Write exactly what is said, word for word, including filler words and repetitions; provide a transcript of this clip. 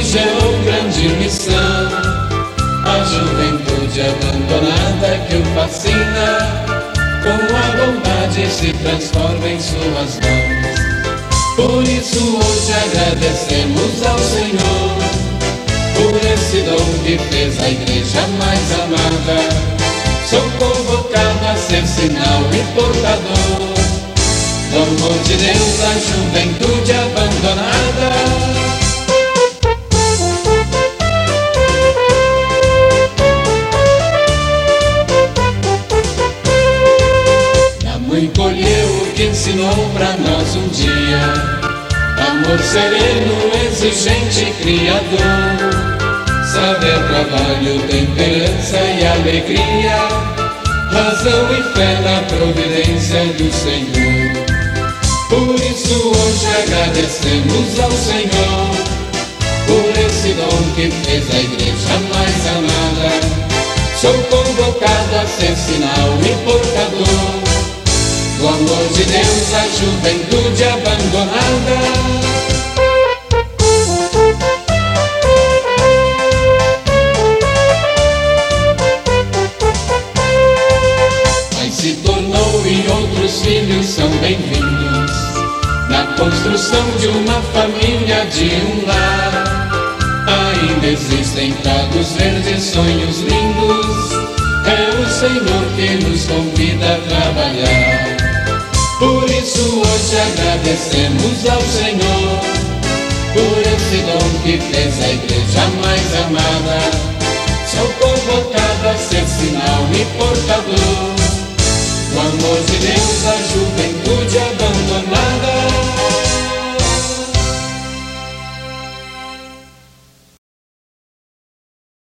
gerou grande missão. A juventude abandonada que o fascina, com a bondade se transforma em suas mãos. Por isso hoje agradecemos ao Senhor, por esse dom que fez a igreja mais amada. Sou convocado a ser sinal e portador do amor de Deus à juventude abandonada. Colheu o que ensinou pra nós um dia: amor sereno, exigente, criador, saber, trabalho, temperança e alegria, razão e fé na providência do Senhor. Por isso hoje agradecemos ao Senhor, por esse dom que fez a igreja mais amada. Sou convocado a ser sinal e portador do amor de Deus à juventude abandonada. Pai se tornou e outros filhos são bem-vindos na construção de uma família, de um lar. Ainda existem prados verdes, sonhos lindos. É o Senhor que nos convida a trabalhar. Por isso hoje agradecemos ao Senhor, por esse dom que fez a igreja mais amada. Sou convocado a ser sinal e portador do amor de Deus